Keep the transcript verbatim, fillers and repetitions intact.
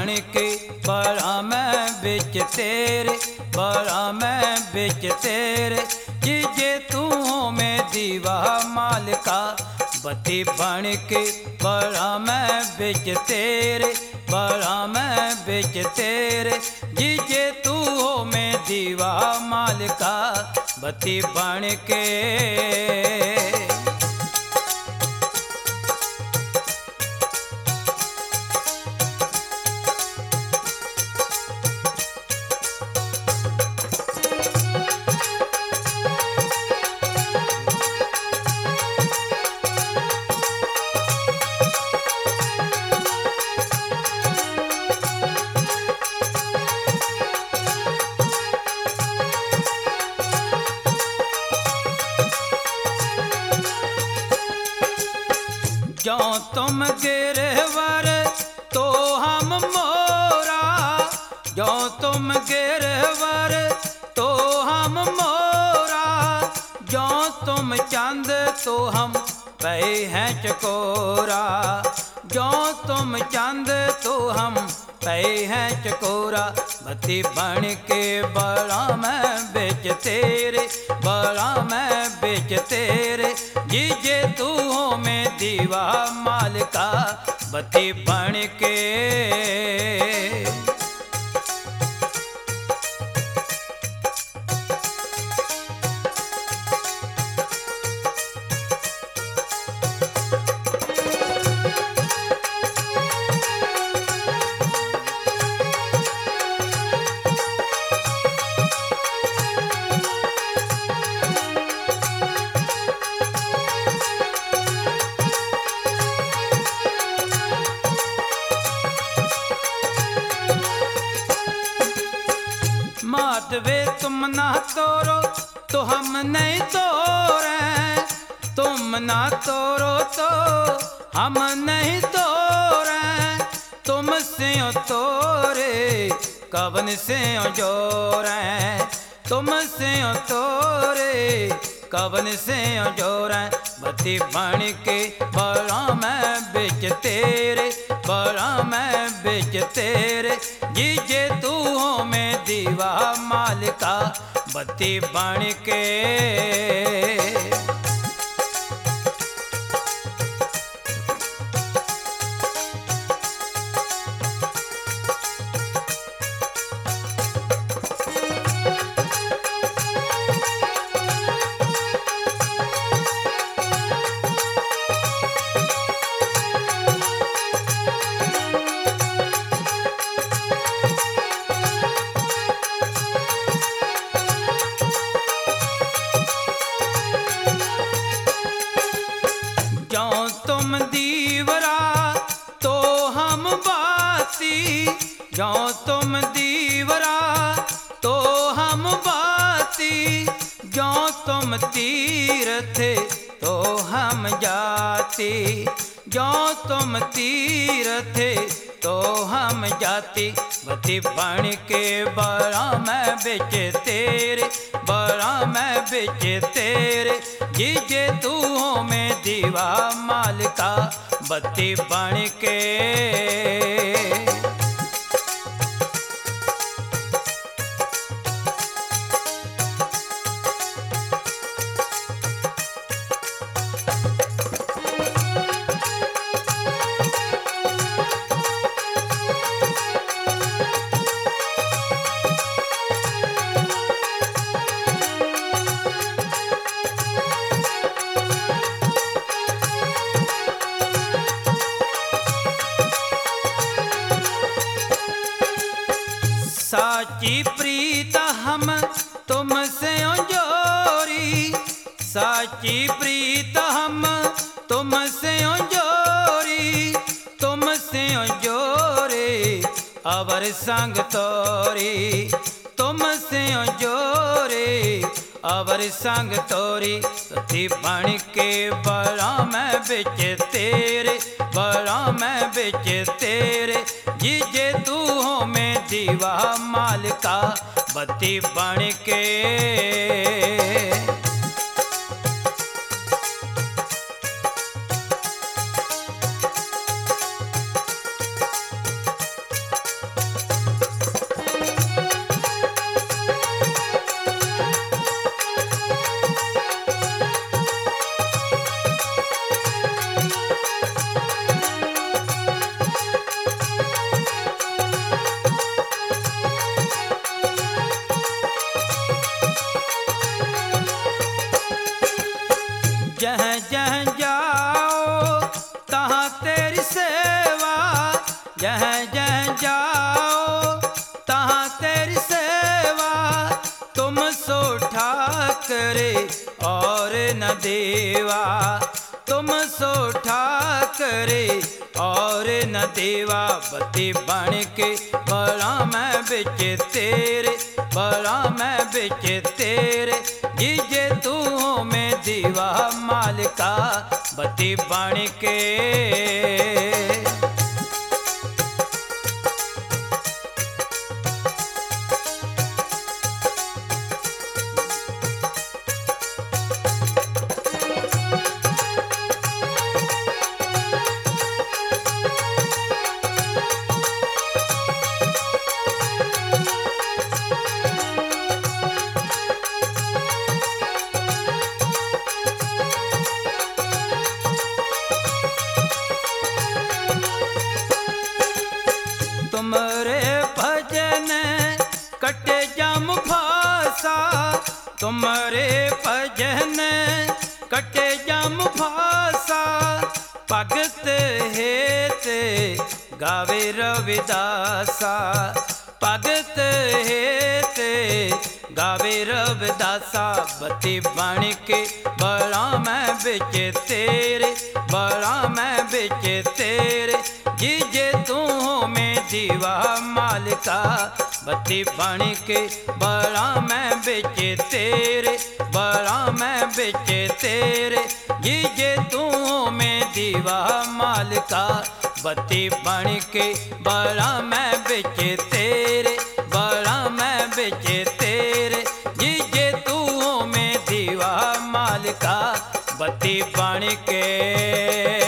बन के बड़ा मैं बिच तेरे, बड़ा मैं बिच तेरे। जीजे तू हो में दीवा मालिका, बत्ती बन के बड़ा मैं बिच तेरे, बड़ा मैं बिच तेरे। जीजे तू हो में दीवा मालिका, बत्ती बन के। जो तुम गिरवर तो हम मोरा, जो तुम गिरवर तो हम मोरा। जो तुम चंद तो हम पे हैं चकोरा, जो तुम चंद तो हम पे हैं चकोरा। बत्ती बन के बड़ा मैं बिच तेरे, बड़ा मैं बिच तेरे। जीजे तू हो में दीवा मालिका, बत्ती बन के। माधवे तुम ना तोरो तो हम नहीं तोरे, तुम ना तोरो तो हम नहीं तोरे। तुम से तोरे कवन से जोरे, तुम से तोरे कवन से जोरे। बत्ती बन के बड़ा मैं बिच तेरे, बड़ा मैं बिच तेरे। जीजे तू हो में दीवा मालिका, बत्ती बन के। तुम दीवरा तो हम बाती, जो तुम दीवरा तो हम बाती। जो तुम तीर्थ तो हम जाती, जो तुम तीर्थ तो हम जाती। बत्ती बन के बड़ा मैं बिच तेरे, बड़ा मैं बिच तेरे। जीजे तू हो में दीवा मालिका, बत्ती बन के। साची प्रीत हम तुमसे जोरी, साची प्रीत हम तुमसे जोरी। तुमसे जोरे अवर संग तोरी, तुमसे जोरे अवर संग तोरी। बत्ती बन के बड़ा मैं बिच तेरे, बड़ा मैं बिच तेरे। जीजे तू हो में दीवा मालिका, बत्ती बन के। जहाँ जहाँ जाओ तहाँ तेरी सेवा, जहाँ जहाँ जाओ तहाँ तेरी सेवा। तुम सो ठाकरे और न देवा, तुम सो ठाकरे और न देवा। बती बन के बड़ा मैं बिच तेरे, बड़ा मैं बिच तेरे। जिजे तू हो में दीवा मालिका, बती बन के। तुमरे भजन कटे जम फासा, तुमरे भजन कटे जम फासा। भगत हेत गावे रविदासा, भगत हेत गावे रविदासा। बती बन के बड़ा मैं बिच तेरे, बड़ा मैं बिच तेरे। जिजे तू हो में दीवा मालिका, बती बन के बड़ा मैं बिच तेरे, बड़ा मैं बिच तेरे। जिजे तू हो में दीवा मालिका, बती बन के बड़ा मैं बिच तेरे, बड़ा मैं बिच तेरे। जिजे तू हो में दीवा मालिका, बती बन के।